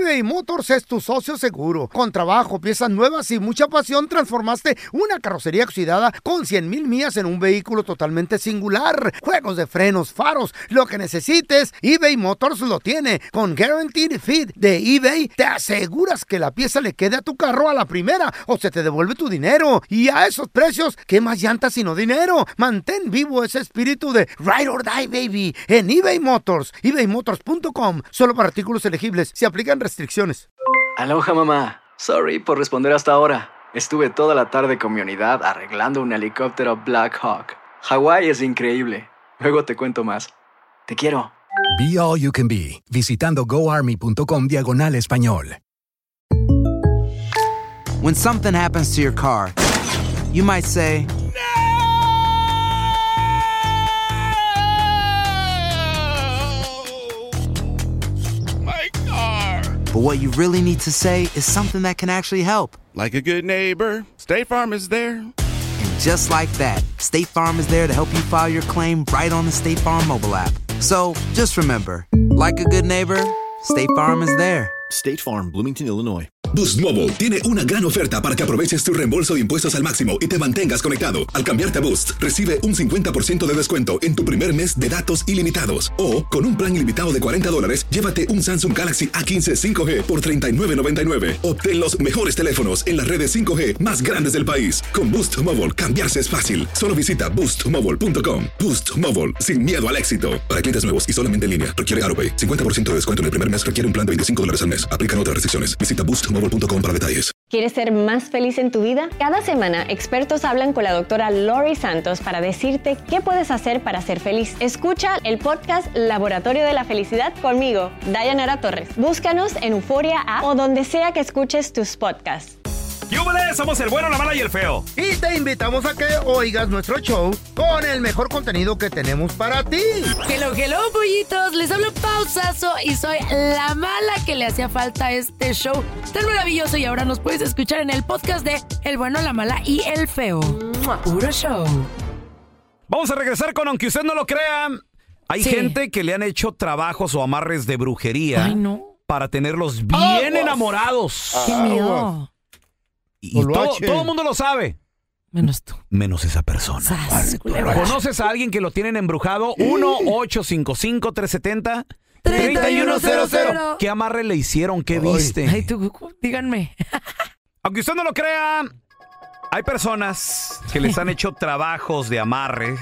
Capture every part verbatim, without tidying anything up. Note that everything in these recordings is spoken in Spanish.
eBay Motors es tu socio seguro. Con trabajo, piezas nuevas y mucha pasión, transformaste una carrocería oxidada con cien mil millas en un vehículo totalmente singular. Juegos de frenos, faros, lo que necesites, eBay Motors lo tiene. Con Guaranteed Fit de eBay, te aseguras que la pieza le quede a tu carro a la primera o se te devuelve tu dinero. Y a esos precios, ¿qué más llantas sino dinero? Mantén vivo ese espíritu de Ride or Die, baby, en eBay Motors. ebay motors punto com. Solo para artículos elegibles. Se aplican restricciones. Aloha, mamá. Sorry por responder hasta ahora. Estuve toda la tarde con mi unidad arreglando un helicóptero Black Hawk. Hawái es increíble. Luego te cuento más. Te quiero. Be All You Can Be, visitando goarmy.com diagonal español. When something happens to your car, you might say, but what you really need to say is something that can actually help. Like a good neighbor, State Farm is there. And just like that, State Farm is there to help you file your claim right on the State Farm mobile app. So, just remember, like a good neighbor, State Farm is there. State Farm, Bloomington, Illinois. Boost Mobile tiene una gran oferta para que aproveches tu reembolso de impuestos al máximo y te mantengas conectado. Al cambiarte a Boost, recibe un cincuenta por ciento de descuento en tu primer mes de datos ilimitados. O, con un plan ilimitado de cuarenta dólares, llévate un Samsung Galaxy A quince cinco G por treinta y nueve noventa y nueve. Obtén los mejores teléfonos en las redes cinco G más grandes del país. Con Boost Mobile, cambiarse es fácil. Solo visita boost mobile punto com. Boost Mobile, sin miedo al éxito. Para clientes nuevos y solamente en línea, requiere AutoPay. cincuenta por ciento de descuento en el primer mes requiere un plan de veinticinco dólares al mes. Aplican otras restricciones. Visita boost mobile punto com para detalles. ¿Quieres ser más feliz en tu vida? Cada semana, expertos hablan con la doctora Lori Santos para decirte qué puedes hacer para ser feliz. Escucha el podcast Laboratorio de la Felicidad conmigo, Dayanara Torres. Búscanos en Euforia App o donde sea que escuches tus podcasts. ¡Yúbales! Somos el bueno, la mala y el feo. Y te invitamos a que oigas nuestro show con el mejor contenido que tenemos para ti. Hello, hello, pollitos. Les hablo Pausazo y soy la mala que le hacía falta a este show tan maravilloso. Y ahora nos puedes escuchar en el podcast de El bueno, la mala y el feo. Puro show. Vamos a regresar con Aunque Usted No Lo Crea. Hay sí. gente que le han hecho trabajos o amarres de brujería. Ay, no. Para tenerlos bien oh, enamorados. ¡Qué miedo! Y, y todo, todo el mundo lo sabe. Menos tú. Menos esa persona. Sas, ¿Conoces a alguien que lo tienen embrujado? uno ocho cinco cinco, tres siete cero, tres uno cero cero. ¿Qué amarre le hicieron? ¿Qué Ay. viste? Ay, tú, díganme. Aunque usted no lo crea, hay personas que les han hecho trabajos de amarre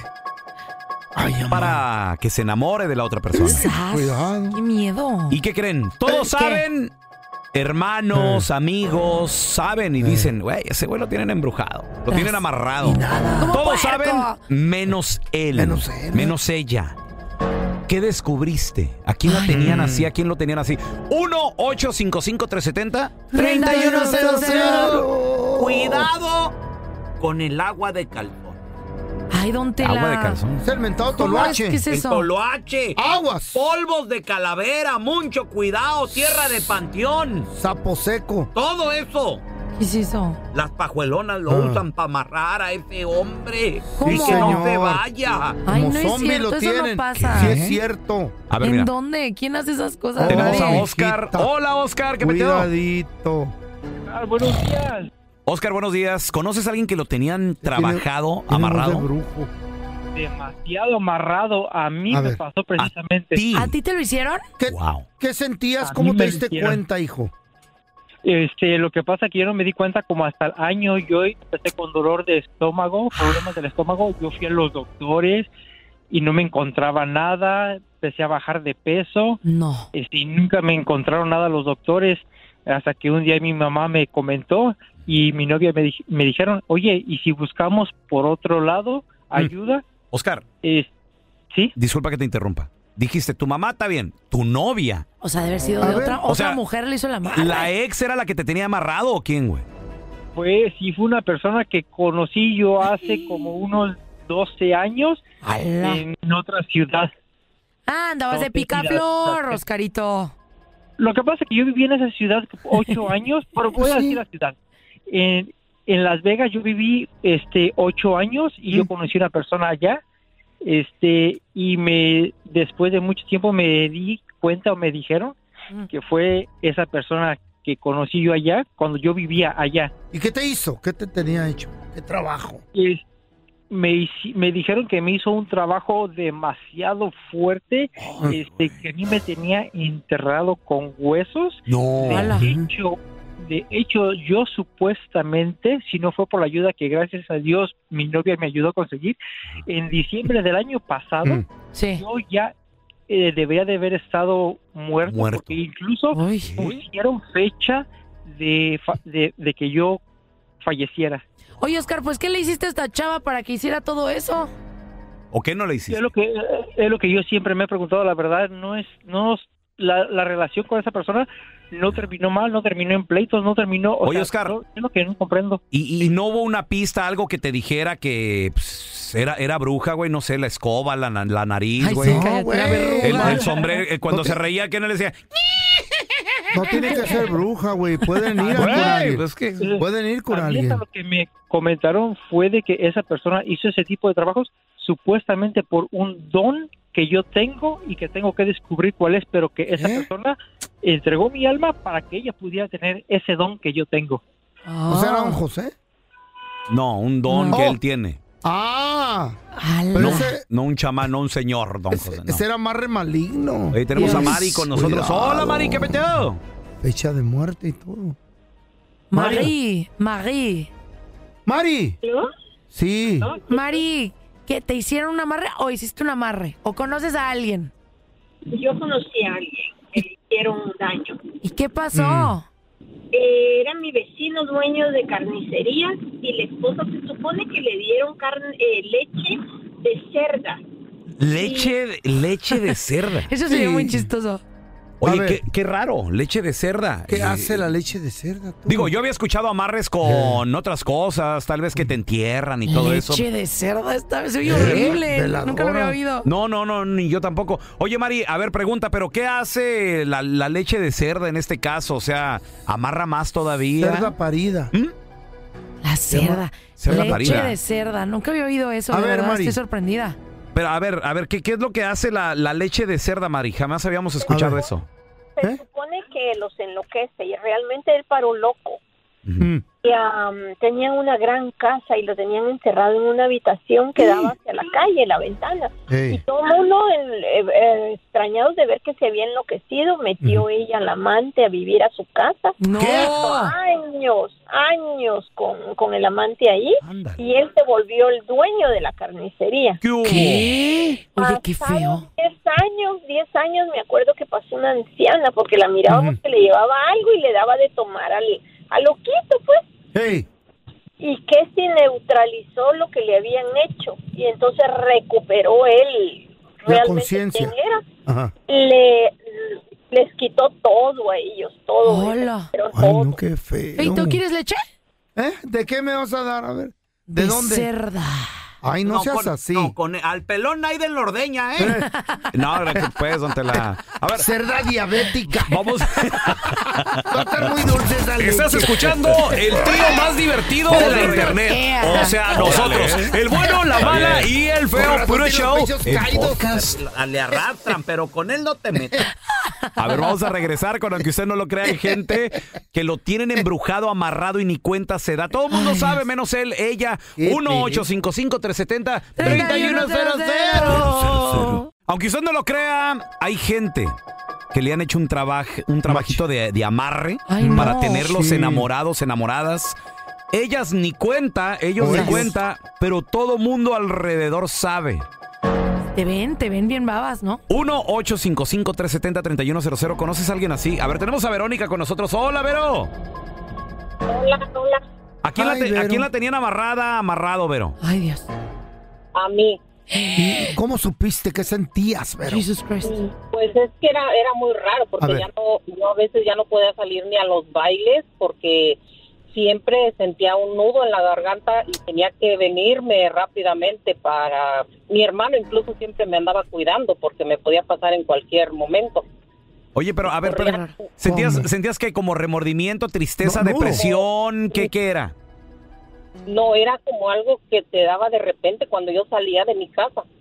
Ay, para que se enamore de la otra persona. Sas, Cuidado. ¡Qué miedo! ¿Y qué creen? Todos saben... Hermanos, eh. amigos, saben y eh. dicen, güey, ese güey lo tienen embrujado, lo tienen amarrado. Todos saben, menos él, menos, él, menos ella. ¿Qué descubriste? ¿A quién Ay. lo tenían así? ¿A quién lo tenían así? uno ocho cinco cinco, tres siete cero, tres uno cero cero. Cuidado con el agua de calzón. Ay, don Tela. Agua de calzón. Es el mentado toloache. ¿Qué es eso? El toloache. Aguas. Polvos de calavera, mucho cuidado, tierra de panteón. Sapo seco. Todo eso. ¿Qué es eso? Las pajuelonas lo ah. usan para amarrar a ese hombre. ¿Cómo? Y que no se vaya. Ay, Como no es cierto, lo eso tienen. no pasa. Sí es cierto. A ver, ¿En mira. dónde? ¿Quién hace esas cosas? Tenemos Nadie. a Oscar. Hola, Oscar, ¿qué metió? Cuidadito. Ah, buenos días. Oscar, buenos días. ¿Conoces a alguien que lo tenían trabajado, ¿Tiene, amarrado? de brujo? Demasiado amarrado. A mí a me ver. pasó precisamente. ¿A ti? ¿A ti te lo hicieron? ¿Qué, wow. ¿qué sentías? A ¿Cómo te me diste cuenta, hijo? Este, lo que pasa es que yo no me di cuenta como hasta el año. Yo empecé con dolor de estómago, problemas del estómago. Yo fui a los doctores y no me encontraba nada. Empecé a bajar de peso. No. Este, y nunca me encontraron nada los doctores. Hasta que un día mi mamá me comentó y mi novia me, di- me dijeron, oye, ¿y si buscamos por otro lado ayuda? Oscar. Eh, ¿Sí? Disculpa que te interrumpa. Dijiste, tu mamá está bien, tu novia. O sea, debe haber sido de otra, O otra sea, mujer le hizo la madre. ¿La ex era la que te tenía amarrado o quién, güey? Pues sí, fue una persona que conocí yo hace como unos doce años ¡Hala! en otra ciudad. Ah, andabas No, de picaflor, mira, Oscarito. Lo que pasa es que yo viví en esa ciudad ocho años, pero voy a decir la ciudad. En, en Las Vegas yo viví este ocho años y mm. yo conocí a una persona allá, este y me después de mucho tiempo me di cuenta o me dijeron que fue esa persona que conocí yo allá cuando yo vivía allá. ¿Y qué te hizo? ¿Qué te tenía hecho? ¿Qué trabajo? Y me, hici- me dijeron que me hizo un trabajo demasiado fuerte, Ay, este, que a mí me tenía enterrado con huesos. No. De hecho, de hecho, yo supuestamente, si no fue por la ayuda que gracias a Dios mi novia me ayudó a conseguir, en diciembre del año pasado, Mm. Sí. yo ya eh, debería de haber estado muerto, Muerto. porque incluso Uy. pusieron fecha de, fa- de, de que yo falleciera. Oye, Oscar, pues, ¿qué le hiciste a esta chava para que hiciera todo eso? ¿O qué no le Es hiciste? lo que es lo que yo siempre me he preguntado, la verdad, no es no es- la, la relación con esa persona no terminó mal, no terminó en pleitos, no terminó, o Oye, sea, Oscar. no- es lo que no comprendo. ¿Y, y no hubo una pista, algo que te dijera que pues, era, era bruja, güey? No sé, la escoba, la, na- la nariz, Ay, güey. sí, cállate, güey. la verruga. el, el sombrero, eh, cuando No se te- reía, ¿qué no le decía? No tiene que ser bruja, güey. Pueden ir a con Güey, alguien. pues que... Pueden ir con A mí alguien. hasta lo que me comentaron fue de que esa persona hizo ese tipo de trabajos supuestamente por un don que yo tengo y que tengo que descubrir cuál es, pero que esa ¿Eh? persona entregó mi alma para que ella pudiera tener ese don que yo tengo. ¿O sea, era don José? No, un don No. que él tiene. Ah, Ala. pero No, ese, no un chamán, no un señor, don ese, José. no. ese era más re maligno. Ahí tenemos a Dios. Mari con nosotros. Cuidado. Hola, Mari, ¿qué peteo? Fecha de muerte y todo. Marie, Marie. Mari. Sí. Marie, ¿qué, te hicieron un amarre o hiciste un amarre? ¿O conoces a alguien? Yo conocí a alguien que le hicieron daño. ¿Y qué pasó? Mm. Eh, era mi vecino dueño de carnicería y la esposa se supone que le dieron carne, eh, leche de cerda. Leche, de- leche de cerda. Eso sería Sí. muy chistoso. Oye, A ver. qué, qué raro, leche de cerda. ¿Qué Eh, hace la leche de cerda? tú? Digo, yo había escuchado amarres con otras cosas, tal vez que te entierran y todo eso. Leche de cerda, esta vez se oye Eh, horrible. veladora. Nunca lo había oído. No, no, no, ni yo tampoco. Oye, Mari, a ver, pregunta, ¿pero qué hace la, la leche de cerda en este caso? O sea, ¿amarra más todavía? Cerda parida. ¿Mm? La cerda. cerda Leche parida. de cerda. Nunca había oído eso. A de ver, verdad, Mari. estoy sorprendida. Pero a ver, a ver, ¿qué, qué es lo que hace la, la leche de cerda, Mari? Jamás habíamos escuchado ver. eso. Se ¿Eh? supone que los enloquece y realmente él paró loco. Mm. Y, um, tenían una gran casa y lo tenían encerrado en una habitación que daba hacia la calle, la ventana. Ey. Y todo el mundo, eh, eh, extrañados de ver que se había enloquecido, metió ella al amante a vivir a su casa. No. Años, años con, con el amante ahí. Ándale. Y él se volvió el dueño de la carnicería. ¿Qué hubo? ¿Qué? Oye, qué Pasaron feo. diez años, diez años, me acuerdo que pasó una anciana porque la mirábamos Ujú. que le llevaba algo y le daba de tomar al, al loquito, pues. Hey. Y que si neutralizó lo que le habían hecho y entonces recuperó él La realmente conciencia. quién era. Ajá. Le les quitó todo a ellos, todo. Hola. Pero Ay, todo. no, qué feo. ¿Y tú quieres leche? ¿Eh? ¿De qué me vas a dar? A ver. ¿De, De dónde? cerda. Ay, no, seas con, así. No, con al pelón ahí de la ordeña, ¿eh? no, ahora que puedes, don Tela. A ver, Cerda diabética. vamos. Va a estar muy dulce esa leche. Estás escuchando el trío más divertido de la internet. O sea, nosotros. El bueno, la mala y el Con feo razón puro tiene show. los pechos El caídos. podcast le arrastran, pero con él no te metes. A ver, vamos a regresar con aunque usted no lo crea. Hay gente que lo tienen embrujado, amarrado y ni cuenta se da. Todo el mundo sabe, menos él, ella. Qué uno ocho cinco cinco, tres siete cero, tres uno cero cero. Aunque usted no lo crea, hay gente que le han hecho un trabajo, un trabajito de, de amarre Ay, para no. tenerlos Sí. enamorados, enamoradas. Ellas ni cuenta, ellos ni Ellas. cuenta, pero todo mundo alrededor sabe. Te ven, te ven bien babas, ¿no? uno ocho cinco cinco, tres siete cero, tres uno cero cero. ¿Conoces a alguien así? A ver, tenemos a Verónica con nosotros. Hola, Vero. Hola, hola. ¿A quién, Ay, la, te- ¿a Vero. quién la tenían amarrada, amarrado, Vero? Ay, Dios. A mí. ¿Y cómo supiste? ¿Qué sentías, Vero? Jesus Christ. Pues es que era era muy raro A porque ver. ya no yo a veces ya no podía salir ni a los bailes porque siempre sentía un nudo en la garganta y tenía que venirme rápidamente para mi hermano incluso siempre me andaba cuidando porque me podía pasar en cualquier momento. Oye, pero a ver, Corría. pero, ¿sentías, ¿Cómo? ¿sentías que como remordimiento, tristeza, No, nudo. depresión? ¿Qué, qué era? No era como algo que te daba de repente cuando yo salía de mi casa.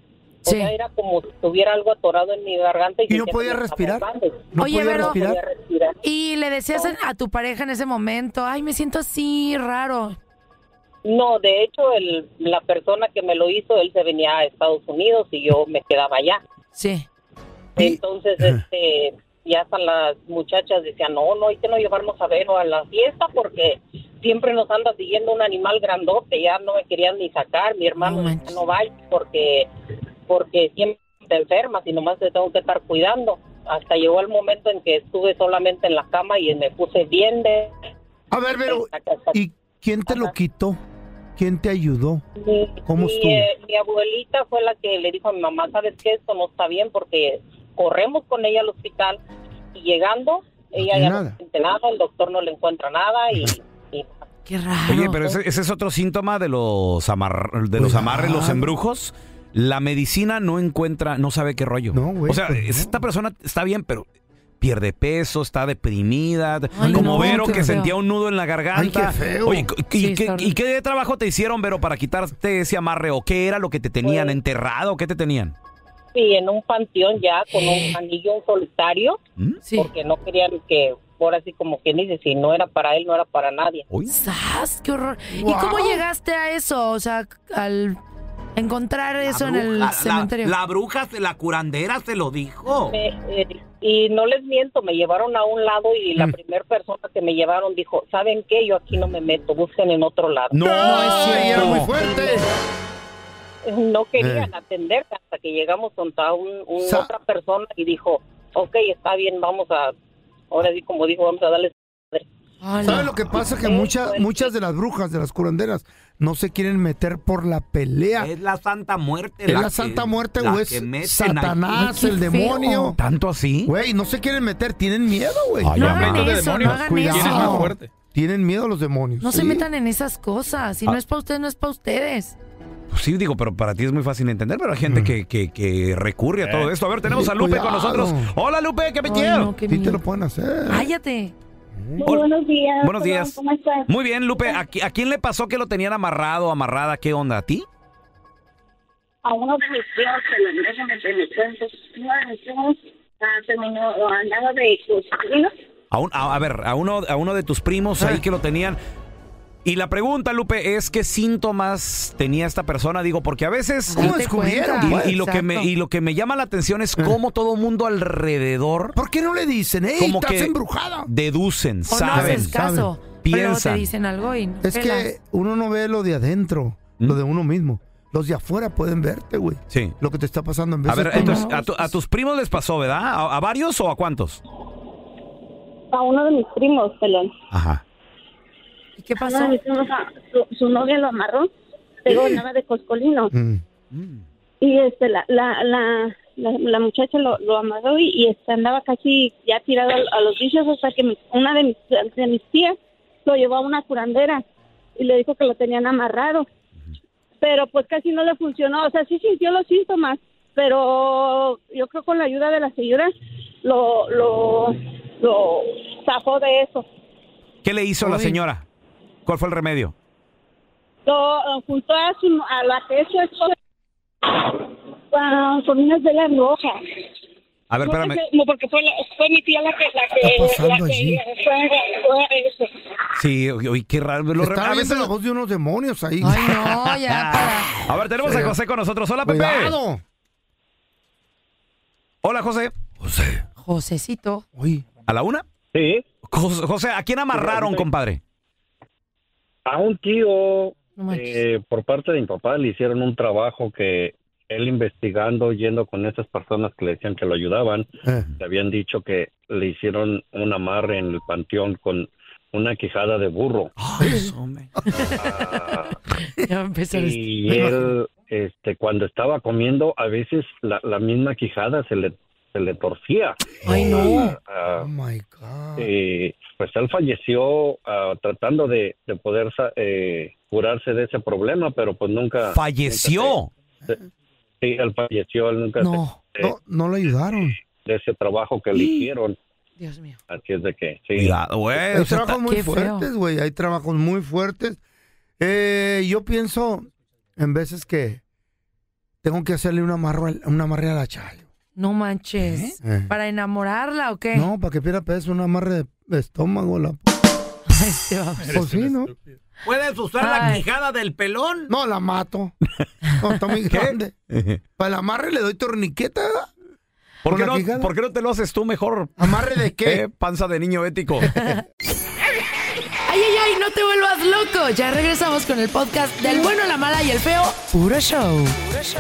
O sea, era como si tuviera algo atorado en mi garganta. ¿Y, ¿Y no podía respirar? ¿No Oye, podía pero, respirar? podía respirar. ¿Y le decías a tu pareja en ese momento, ay, me siento así raro? No, de hecho, el, la persona que me lo hizo, él se venía a Estados Unidos y yo me quedaba allá. Sí. Entonces, este, ya hasta las muchachas decían, no, no hay que no llevarnos a Vero a la fiesta porque siempre nos anda siguiendo un animal grandote. Ya no me querían ni sacar, mi hermano No no, no vaya porque, porque siempre te enfermas y nomás te tengo que estar cuidando. Hasta llegó el momento en que estuve solamente en la cama y me puse bien de... A ver, Vero, ¿y quién te lo quitó? ¿Quién te ayudó? Mi, ¿Cómo mi, estuvo? eh, mi abuelita fue la que le dijo a mi mamá, ¿sabes qué? Esto no está bien porque corremos con ella al hospital y llegando, ella tiene ya nada. no siente nada, el doctor no le encuentra nada y... y Qué raro. Oye, pero ese, ese es otro síntoma de los, amar, de los amarres, los embrujos. La medicina no encuentra, no sabe qué rollo. No, güey, o sea, pues no. esta persona está bien, pero pierde peso, está deprimida. Ay, como no, Vero qué que feo. sentía un nudo en la garganta. Ay, qué feo. Oye, ¿y, Sí, qué, está horrible. ¿y qué trabajo te hicieron, Vero, para quitarte ese amarre? ¿O qué era lo que te tenían? Pues- ¿Enterrado o qué te tenían? y en un panteón ya con un anillo solitario Sí. porque no querían que, ahora sí como quien dice, si no era para él, no era para nadie. Uy. ¡Sas! ¡Qué horror! ¿Y Wow. cómo llegaste a eso? O sea, al encontrar eso en el cementerio. La, la bruja, la curandera se lo dijo. Me, eh, y no les miento, me llevaron a un lado y la Mm. primera persona que me llevaron dijo, ¿saben qué? Yo aquí no me meto, busquen en otro lado. No, Ay, era muy fuerte. No querían Eh. atender hasta que llegamos contra un, un- Sa- otra persona y dijo, ok, está bien, vamos a, ahora sí como dijo, vamos a darles. Hola. ¿Sabes lo que pasa? Que Sí, muchas, pues, muchas de las brujas, de las curanderas, no se quieren meter por la pelea. Es la Santa Muerte. Es la Santa Muerte, o es Satanás, Ay, el qué demonio. feo. ¿Tanto así? Güey, no se quieren meter, tienen miedo, güey. Ay, No ya, hagan mamá. eso, no hagan Cuidado. eso. ¿Quién es más fuerte? Tienen miedo a los demonios. No se Sí. metan en esas cosas. Si Ah. no es para ustedes, no es para ustedes. Pues sí, digo, pero para ti es muy fácil entender, pero hay gente Mm. que, que, que recurre a todo esto. A ver, tenemos Sí, a Lupe cuidado. con nosotros. Hola, Lupe, ¿qué me Ay, quiero? no, qué Sí te miedo. lo pueden hacer. Cállate. Hola. buenos días. Buenos días. ¿Cómo estás? Muy bien, Lupe. ¿A, qui- a quién le pasó que lo tenían amarrado, amarrada? ¿Qué onda? ¿A ti? A uno de mis tíos que lo déjame permitir. Uno de mis tíos ah, terminó, andaba de cocina. A, un- a, a ver, a uno, a uno de tus primos ahí que lo tenían. Y la pregunta, Lupe, es ¿qué síntomas tenía esta persona? Digo, porque a veces... ¿Cómo Date descubrieron, cuenta. pues? Y, y lo que me, Exacto. y lo que me llama la atención es cómo todo mundo alrededor ¿Por qué no le dicen, ey, como estás que embrujada? deducen, O no saben. haces caso. Pero piensan. te dicen algo y no Es pelas. que uno no ve lo de adentro, ¿Mm? lo de uno mismo. Los de afuera pueden verte, güey. Sí. Lo que te está pasando en vez A ver, de tú entonces, no. a, tu- a tus primos les pasó, ¿verdad? ¿A, a varios o a cuántos? A uno de mis primos, pelón. Ajá. ¿Y qué pasó? Uno de mis primos, ah, su, su novia lo amarró, pero andaba de coscolino. Mm. Y este, la, la, la, la, la muchacha lo, lo amarró y, y este, andaba casi ya tirado a, a los vicios hasta que mi- una de mis, de mis tías lo llevó a una curandera y le dijo que lo tenían amarrado. Pero pues casi no le funcionó, o sea, sí sintió los síntomas, pero yo creo con la ayuda de la señora lo, lo, lo zafó de eso. ¿Qué le hizo la Uy. señora? ¿Cuál fue el remedio? Lo eh, juntó a, su, a la que es su esposa ah, con unas velas rojas. A ver, No, espérame. sé, no, porque fue, la- fue mi tía la que... La que, ¿Qué está pasando la que allí? fue, fue eso. Sí, oye, qué raro. Lo re- Está a viendo veces- la voz de unos demonios ahí. Ay, no, ya para. A ver, tenemos Sí. a José con nosotros. Hola, Pepe. Cuidado. Hola, José. José. Josecito. Oye. ¿A la una? Sí, Jos- José, ¿a quién amarraron, compadre? a un tío No manches. eh, por parte de mi papá le hicieron un trabajo que él investigando, yendo con esas personas que le decían que lo ayudaban, Eh. le habían dicho que le hicieron un amarre en el panteón con una quijada de burro. Ay, eso, hombre. Ah, Ya va a empezar esto. y él, este, cuando estaba comiendo, a veces la, la misma quijada se le, se le torcía. Ay, no. Ah, Oh my God. eh, pues él falleció ah, tratando de, de poder sa- eh, curarse de ese problema, pero pues nunca... Falleció. nunca se- se- sí, él falleció, él nunca No. se- No, no le ayudaron. de ese trabajo que le hicieron. Dios mío. Así es de que, sí. Cuidado, güey. Hay o sea, trabajos muy qué feo. fuertes, güey. Hay trabajos muy fuertes. Eh, yo pienso en veces que tengo que hacerle un amarre, un amarre a la Chayo. No manches. ¿Eh? ¿Para enamorarla o qué? No, para que pierda peso, un amarre de estómago. La... Ay, este va. Pues sí, ¿no? ¿Puedes usar Ay. la quijada del pelón? No, la mato. No, está muy grande. Para el amarre le doy torniqueta. ¿Por qué, ¿Con la no, quijada? ¿Por qué no te lo haces tú mejor? ¿Amarre de qué? ¿Eh? Panza de niño ético. Ay, ay, ay, no te vuelvas loco. Ya regresamos con el podcast del bueno, la mala y el feo. Puro show. Puro show.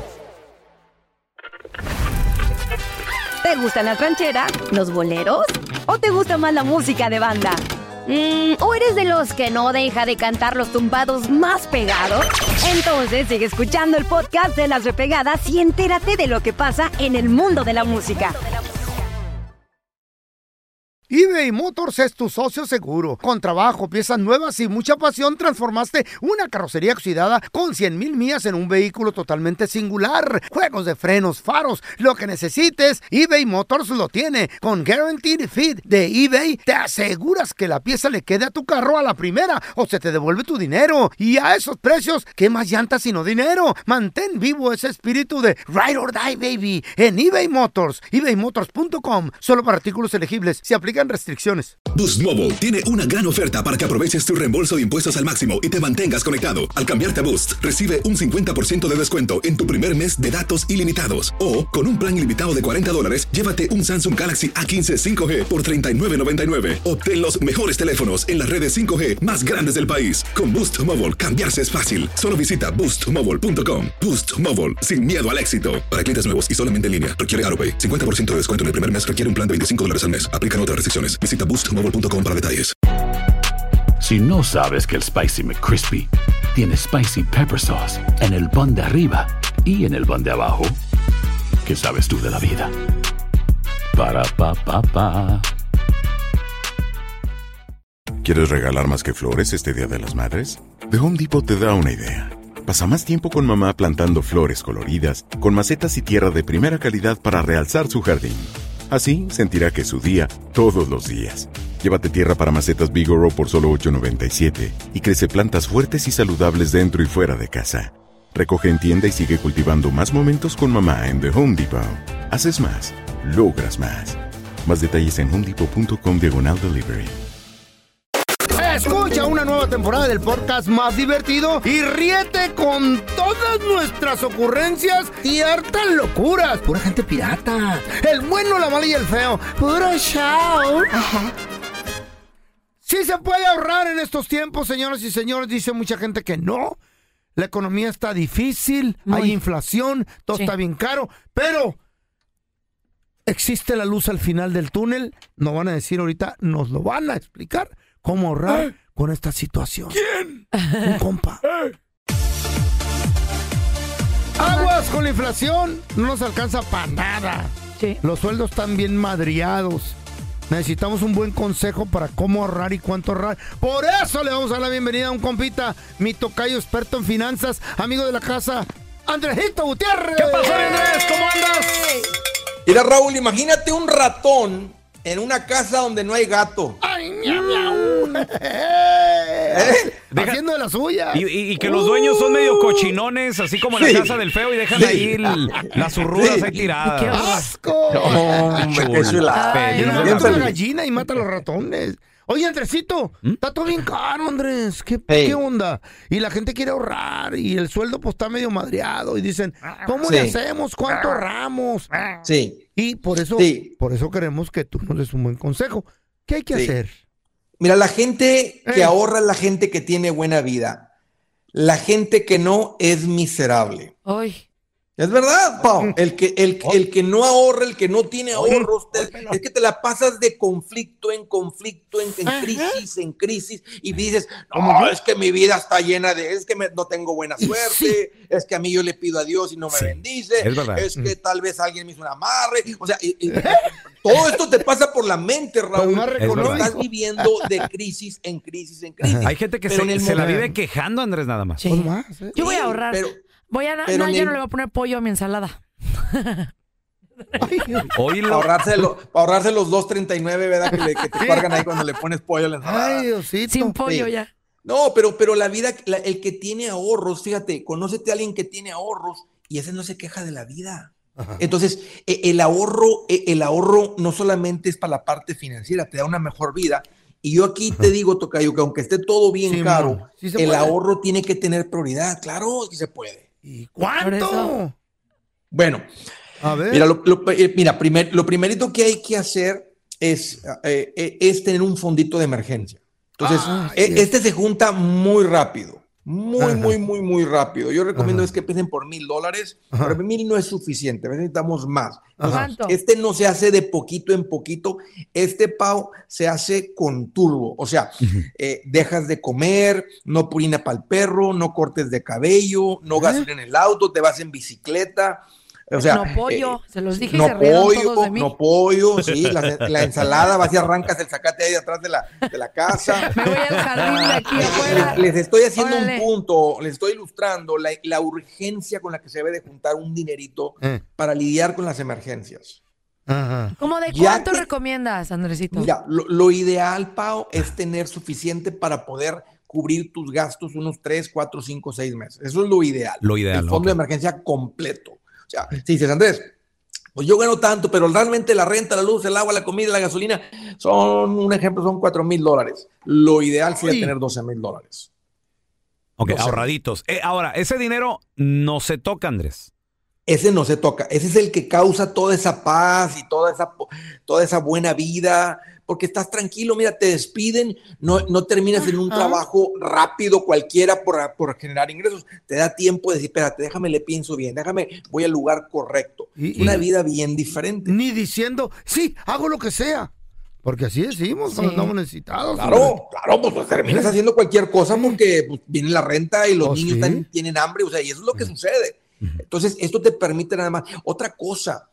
¿Te gustan las rancheras, los boleros? ¿O te gusta más la música de banda? Mm, ¿O eres de los que no deja de cantar los tumbados más pegados? Entonces sigue escuchando el podcast de Las Repegadas y entérate de lo que pasa en el mundo de la música. eBay Motors es tu socio seguro. Con trabajo, piezas nuevas y mucha pasión, transformaste una carrocería oxidada con cien mil millas en un vehículo totalmente singular. Juegos de frenos, faros, lo que necesites, eBay Motors lo tiene. Con Guaranteed Fit de eBay, te aseguras que la pieza le quede a tu carro a la primera o se te devuelve tu dinero. Y a esos precios, ¿qué más llantas sino dinero? Mantén vivo ese espíritu de Ride or Die, baby, en eBay Motors. eBay Motors punto com. Solo para artículos elegibles. Se aplican restricciones. Boost Mobile tiene una gran oferta para que aproveches tu reembolso de impuestos al máximo y te mantengas conectado. Al cambiarte a Boost, recibe un cincuenta por ciento de descuento en tu primer mes de datos ilimitados. O, con un plan ilimitado de cuarenta dólares, llévate un Samsung Galaxy A quince cinco G por treinta y nueve noventa y nueve. Obtén los mejores teléfonos en las redes cinco G más grandes del país. Con Boost Mobile, cambiarse es fácil. Solo visita boost mobile punto com. Boost Mobile, sin miedo al éxito. Para clientes nuevos y solamente en línea, requiere AutoPay. cincuenta por ciento de descuento en el primer mes requiere un plan de veinticinco dólares al mes. Aplican otras restricciones. Visita boost mobile punto com para detalles. Si no sabes que el Spicy McCrispy tiene Spicy Pepper Sauce en el pan de arriba y en el pan de abajo, ¿qué sabes tú de la vida? Para, pa, pa, pa. ¿Quieres regalar más que flores este Día de las Madres? The Home Depot te da una idea. Pasa más tiempo con mamá plantando flores coloridas, con macetas y tierra de primera calidad para realzar su jardín. Así sentirá que es su día todos los días. Llévate tierra para macetas Bigoro por solo ocho noventa y siete y crece plantas fuertes y saludables dentro y fuera de casa. Recoge en tienda y sigue cultivando más momentos con mamá en The Home Depot. Haces más, logras más. Más detalles en home depot punto com diagonal delivery. Escucha una nueva temporada del podcast más divertido y ríete con todas nuestras ocurrencias y hartas locuras. Pura gente pirata. El bueno, la mala y el feo. Puro show. Ajá. Sí se puede ahorrar en estos tiempos, señoras y señores. Dice mucha gente que no. La economía está difícil, Muy. hay inflación, todo sí. está bien caro, pero existe la luz al final del túnel. Nos van a decir ahorita, nos lo van a explicar. ¿Cómo ahorrar ¿Eh? con esta situación? ¿Quién? Un compa. ¿Eh? Aguas con la inflación. No nos alcanza para nada. Sí. Los sueldos están bien madriados. Necesitamos un buen consejo para cómo ahorrar y cuánto ahorrar. Por eso le vamos a dar la bienvenida a un compita, mi tocayo experto en finanzas, amigo de la casa, Andresito Gutiérrez. ¿Qué pasó, Andrés? ¿Cómo andas? Mira, Raúl, imagínate un ratón en una casa donde no hay gato. ¡Ay, miau, miau! ¿Eh? Haciendo de la suya. Y, y, y que los dueños son medio cochinones, así como en la sí. casa del feo, y dejan sí. ahí el, las zurrudas sí. ahí tiradas. ¡Qué asco! No, hombre, qué chulada. No, mata la gallina y mata a los ratones. Oye, Andresito, ¿Mm? está todo bien caro, Andrés. ¿Qué, hey. ¿Qué onda? Y la gente quiere ahorrar y el sueldo pues está medio madreado y dicen, ¿cómo sí. le hacemos? ¿Cuánto ahorramos? Sí. Y por eso, sí. por eso queremos que tú nos des un buen consejo. ¿Qué hay que sí. hacer? Mira, la gente que hey. ahorra es la gente que tiene buena vida. La gente que no es miserable. Ay. Es verdad, Pau. El que, el, el que no ahorra, el que no tiene ahorros, te, es que te la pasas de conflicto en conflicto, en, en crisis, en crisis, y dices, no, es que mi vida está llena de, es que me, no tengo buena suerte, sí. es que a mí yo le pido a Dios y no me sí. bendice, es, es que tal vez alguien me hizo un amarre, o sea, y, y, todo esto te pasa por la mente, Raúl. Estás viviendo de crisis en crisis en crisis. Hay gente que se, se momento, la vive quejando, Andrés, nada más. Sí. Pues más ¿eh? Yo voy a ahorrar. Pero, Voy a, no, ya el... no le voy a poner pollo a mi ensalada. Para ahorrarse, lo, para ahorrarse los dos treinta y nueve, ¿verdad? Que, le, que te cargan ahí cuando le pones pollo a la ensalada. Ay, Diosito. Sin pollo sí. ya. No, pero, pero la vida, la, el que tiene ahorros, fíjate, conócete a alguien que tiene ahorros y ese no se queja de la vida. Ajá. Entonces, el ahorro, el ahorro no solamente es para la parte financiera, te da una mejor vida. Y yo aquí Ajá. te digo, tocayo, que aunque esté todo bien sí, caro, sí el puede. ahorro tiene que tener prioridad. Claro que se puede. ¿Y cuánto? Bueno, a ver. Mira, lo, lo, mira primer, lo primerito que hay que hacer es, eh, es tener un fondito de emergencia. Entonces, ah, eh, este se junta muy rápido. Muy, Ajá. muy, muy, muy rápido. Yo recomiendo es que empiecen por mil dólares, pero mil no es suficiente, necesitamos más. Entonces, este no se hace de poquito en poquito, este Pau se hace con turbo, o sea, uh-huh. eh, dejas de comer, no purina para el perro, no cortes de cabello, no ¿Eh? gases en el auto, te vas en bicicleta. O sea, no pollo, eh, se los dije no y se rieron pollo, todos de mí. No pollo, sí, la, la ensalada, vas y arrancas el zacate ahí atrás de la, de la casa. Me voy al jardín de aquí afuera. Les, les estoy haciendo Órale. un punto, les estoy ilustrando la, la urgencia con la que se debe de juntar un dinerito eh. para lidiar con las emergencias. Ajá. ¿Cómo de cuánto te, recomiendas, Andresito? Mira, lo, lo ideal, Pau, es tener suficiente para poder cubrir tus gastos unos tres, cuatro, cinco, seis meses. Eso es lo ideal. Lo ideal. El fondo okay. de emergencia completo. O sea, si dices, Andrés, pues yo gano tanto, pero realmente la renta, la luz, el agua, la comida, la gasolina, son, un ejemplo, son cuatro mil dólares. Lo ideal sería tener doce mil dólares. Ok, doce ahorraditos. Eh, ahora, ese dinero no se toca, Andrés. Ese no se toca. Ese es el que causa toda esa paz y toda esa, toda esa buena vida, porque estás tranquilo, mira, te despiden, no, no terminas en un trabajo rápido cualquiera por, por generar ingresos, te da tiempo de decir, espérate, déjame, le pienso bien, déjame, voy al lugar correcto. Y, es una y vida bien diferente. Ni diciendo, sí, hago lo que sea, porque así decimos sí. cuando estamos necesitados. Claro, hombre. claro, pues, pues terminas haciendo cualquier cosa porque pues, viene la renta y los oh, niños ¿sí? están, tienen hambre, o sea, y eso es lo que sí. sucede. Entonces, esto te permite nada más. Otra cosa,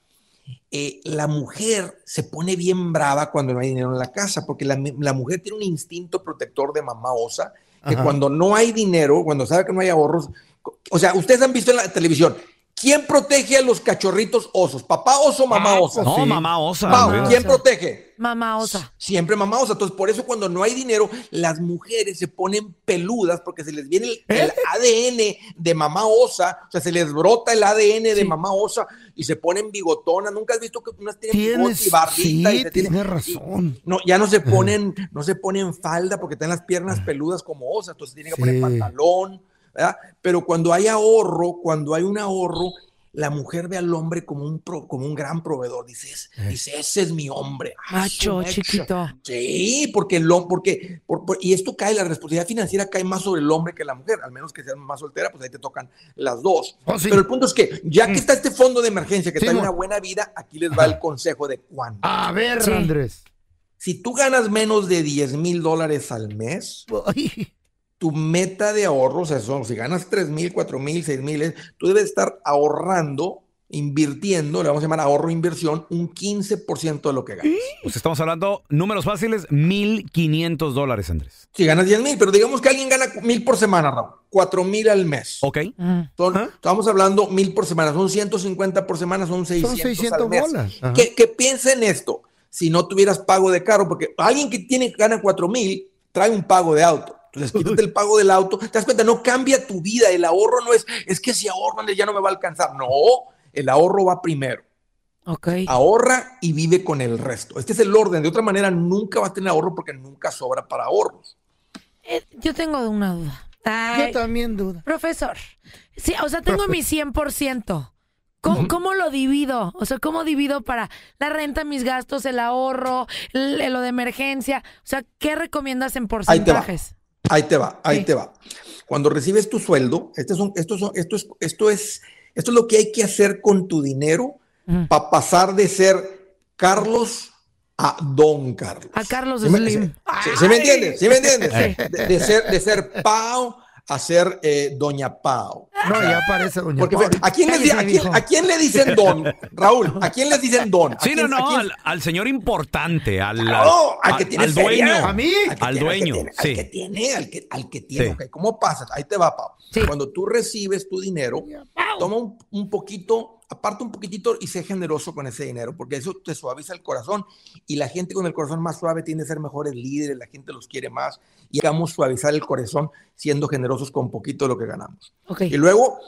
Eh, la mujer se pone bien brava cuando no hay dinero en la casa, porque la, la mujer tiene un instinto protector de mamá osa, que Ajá. cuando no hay dinero, cuando sabe que no hay ahorros, o sea, ustedes han visto en la televisión, ¿quién protege a los cachorritos osos? ¿Papá oso o mamá osa? No, sí. mamá osa. Pau, ¿quién protege? Mamá osa. Siempre mamá osa. Entonces, por eso cuando no hay dinero, las mujeres se ponen peludas porque se les viene el, ¿Eh? el A D N de mamá osa, o sea, se les brota el A D N sí. de mamá osa y se ponen bigotonas. ¿Nunca has visto que unas tienen bigote y barbita? Sí, y se tienes tienen, razón. Y, no, ya no se ponen, no se ponen falda porque tienen las piernas peludas como osas, entonces tienen que sí. poner pantalón, ¿verdad? Pero cuando hay ahorro, cuando hay un ahorro, la mujer ve al hombre como un, pro, como un gran proveedor. Dices, eh. dice, ese es mi hombre. Macho, chiquito. Sí, porque el hombre, porque, por, por, y esto cae, la responsabilidad financiera cae más sobre el hombre que la mujer, al menos que seas más soltera, pues ahí te tocan las dos. Oh, sí. Pero el punto es que, ya que está este fondo de emergencia que sí, trae no. una buena vida, aquí les va el consejo de cuánto. A ver, sí. Andrés. Si tú ganas menos de diez mil dólares al mes, Ay. tu meta de ahorro, o sea, son, si ganas tres mil, cuatro mil, seis mil, tú debes estar ahorrando, invirtiendo, le vamos a llamar ahorro inversión, un quince por ciento de lo que ganas. Pues estamos hablando, números fáciles, mil quinientos dólares, Andrés. Si ganas diez mil, pero digamos que alguien gana mil por semana, Raúl, cuatro mil al mes. Ok. Son, ¿Ah? Estamos hablando mil por semana, son ciento cincuenta por semana, son seiscientos, son seiscientos al mes. Bolas. Que, que piensa en esto, si no tuvieras pago de carro, porque alguien que tiene gana cuatro mil, trae un pago de auto. Entonces, quítate el pago del auto, te das cuenta, no cambia tu vida, el ahorro no es, es que si ahorro ya no me va a alcanzar, no, el ahorro va primero. Okay. Ahorra y vive con el resto. Este es el orden, de otra manera nunca vas a tener ahorro porque nunca sobra para ahorros. Eh, yo tengo una duda. Ay, yo también duda. Profesor, sí, o sea, tengo mi cien por ciento. ¿Cómo, uh-huh. ¿Cómo lo divido? O sea, ¿cómo divido para la renta, mis gastos, el ahorro, el, lo de emergencia? O sea, ¿qué recomiendas en porcentajes? Ahí te va, ahí sí. te va. Cuando recibes tu sueldo, este son, estos son, esto, es, esto, es, esto es lo que hay que hacer con tu dinero uh-huh. para pasar de ser Carlos a Don Carlos. A Carlos ¿Sí Slim. Me, ¿sí, ¿sí me entiendes? ¿Sí me entiendes? De, de, ser, de ser Pau a ser eh, Doña Pau. No, ya parece Doña Porque, Pau. ¿a quién, les, a, quién, ¿A quién le dicen Don? Raúl, ¿a quién les dicen Don? Sí, quién, no, no, quién... al, al señor importante, al, no, al, al que tiene al dueño. ¿A mí? Al, al dueño, al que tiene, sí. Al que tiene, al que, al que tiene. Sí. Okay. ¿Cómo pasa? Ahí te va, Pau. Sí. Cuando tú recibes tu dinero, toma un, un poquito, aparta un poquitito y sé generoso con ese dinero, porque eso te suaviza el corazón y la gente con el corazón más suave tiende a ser mejores líderes, la gente los quiere más y vamos a suavizar el corazón siendo generosos con poquito de lo que ganamos. Okay. Y luego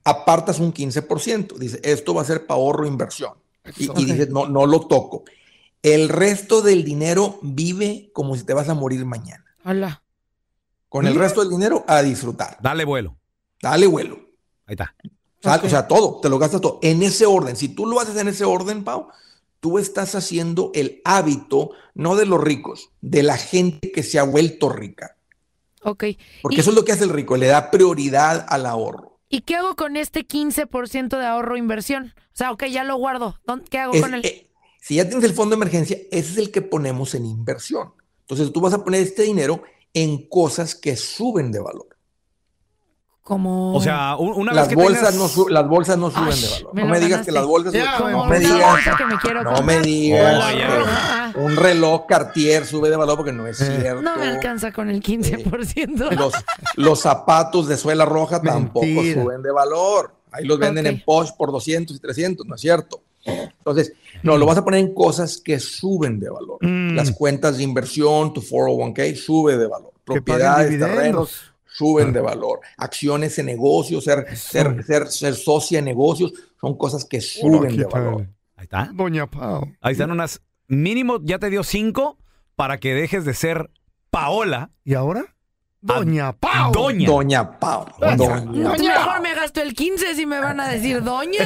apartas un quince por ciento. Dice, esto va a ser para ahorro e inversión. Y, y dices, no, no lo toco. El resto del dinero vive como si te vas a morir mañana. Hola. Con el resto del dinero a disfrutar. Dale vuelo. Dale vuelo. Ahí está. Okay. O sea, todo, te lo gastas todo. En ese orden. Si tú lo haces en ese orden, Pau, tú estás haciendo el hábito, no de los ricos, de la gente que se ha vuelto rica. Ok. Porque ¿Y, eso es lo que hace el rico, le da prioridad al ahorro. ¿Y qué hago con este quince por ciento de ahorro e inversión? O sea, ok, ya lo guardo. ¿Qué hago Es, con él? eh, si ya tienes el fondo de emergencia, ese es el que ponemos en inversión. Entonces tú vas a poner este dinero en cosas que suben de valor. Como... O sea, una las vez que bolsas tengas... no su- las bolsas no suben Ay, de valor. me No lo me digas ganaste. que las bolsas Ya, suben. No como me esa digas, bolsa que me quiero no me comprar. digas Oye, que ah. un reloj Cartier sube de valor porque no es cierto. No me alcanza con el quince por ciento. Los, los zapatos de suela roja tampoco Mentira. suben de valor. Ahí los venden Ok. en Posh por doscientos y trescientos, ¿no es cierto? Entonces, no, lo vas a poner en cosas que suben de valor. Mm. Las cuentas de inversión, tu cuatro oh uno k sube de valor. Que paguen Propiedades, dividendos. terrenos, suben de valor. Acciones en negocios, ser, ser, ser, ser socia en negocios, son cosas que suben de valor. Ahí está. Doña Pau. Ahí están unas... Mínimo ya te dio cinco para que dejes de ser Paola. ¿Y ahora? Doña Pau. Doña. Doña Pau. Doña. Doña. Mejor me gasto el quince si me van a decir doña.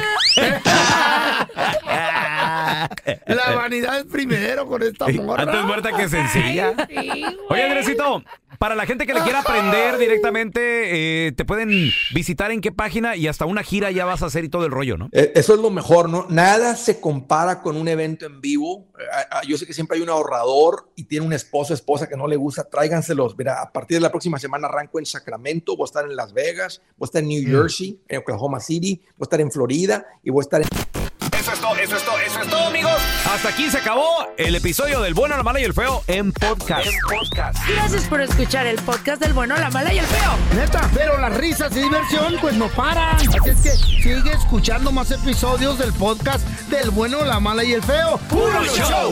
La vanidad es primero con esta morra. Antes muerta que sencilla. Oye, Andresito, para la gente que le quiera aprender directamente, eh, te pueden visitar en qué página y hasta una gira ya vas a hacer y todo el rollo, ¿no? Eh, Eso es lo mejor, ¿no? Nada se compara con un evento en vivo. Eh, ah, Yo sé que siempre hay un ahorrador y tiene un esposo o esposa que no le gusta, tráiganselos. Mira, a partir de la próxima semana arranco en Sacramento, voy a estar en Las Vegas, voy a estar en New Jersey, en Oklahoma City, voy a estar en Florida y voy a estar en... Eso es todo, eso es todo, eso es todo, amigos. Hasta aquí se acabó el episodio del Bueno, la Mala y el Feo en podcast. Gracias por escuchar el podcast del bueno, la mala y el feo. Neta, pero las risas y diversión pues no paran. Así es que sigue escuchando más episodios del podcast del Bueno, la Mala y el Feo. ¡Puro show!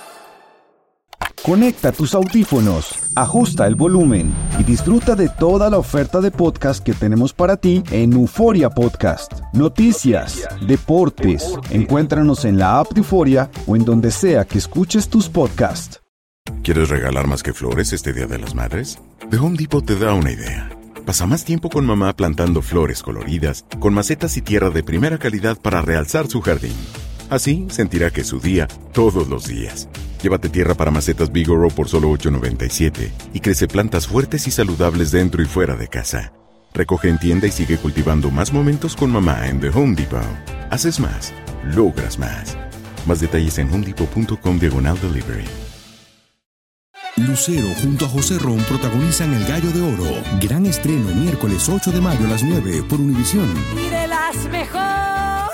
Conecta tus audífonos, ajusta el volumen y disfruta de toda la oferta de podcast que tenemos para ti en Euforia Podcast. Noticias, deportes, encuéntranos en la app de Euforia o en donde sea que escuches tus podcasts. ¿Quieres regalar más que flores este Día de las Madres? The Home Depot te da una idea. Pasa más tiempo con mamá plantando flores coloridas, con macetas y tierra de primera calidad para realzar su jardín. Así sentirá que es su día todos los días. Llévate tierra para macetas Bigoro por solo ocho noventa y siete y crece plantas fuertes y saludables dentro y fuera de casa. Recoge en tienda y sigue cultivando más momentos con mamá en The Home Depot. Haces más, logras más. Más detalles en homedepot.com diagonal delivery. Lucero junto a José Ron protagonizan El Gallo de Oro. Gran estreno miércoles ocho de mayo a las nueve por Univisión. Y de las mejores.